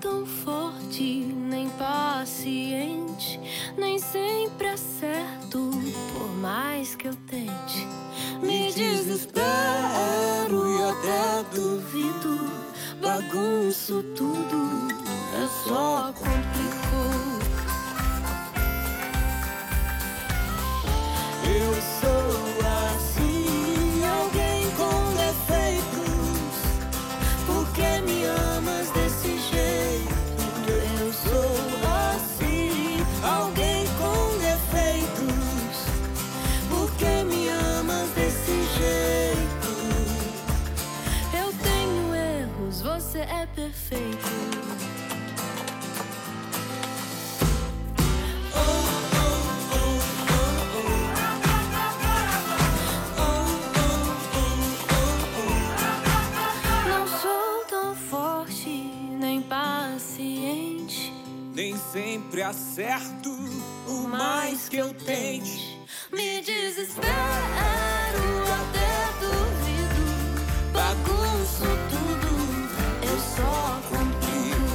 tão forte, nem paciente, nem sempre acerto, por mais que eu tente. Me desespero e até duvido, bagunço tudo, só complicou. Eu sou assim, alguém com defeitos. Por que me amas desse jeito? Eu sou assim, alguém com defeitos. Por que me amas desse jeito? Eu tenho erros, você é perfeito. Nem sempre acerto, por mais que eu tente. Me desespero, até duvido, bagunço tudo, eu só complico.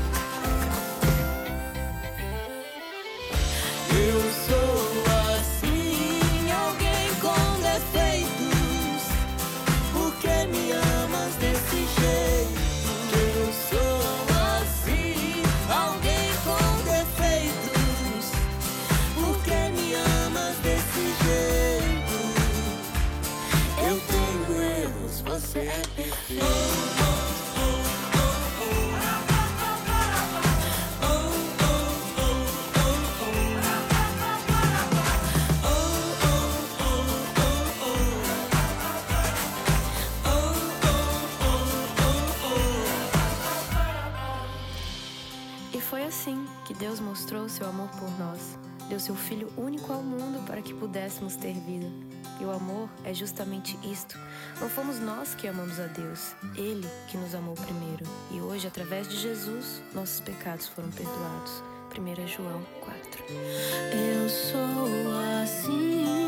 Eu sou assim, alguém com defeitos. Por que me amas desse jeito? Eu sou assim, alguém com defeitos. Por que me amas desse jeito? Eu tenho erros, você é perfeito. E foi assim que Deus mostrou seu amor por nós. Deu seu Filho único ao mundo para que pudéssemos ter vida. E o amor é justamente isto. Não fomos nós que amamos a Deus, Ele que nos amou primeiro. E hoje, através de Jesus, nossos pecados foram perdoados. 1 João 4. Eu sou assim.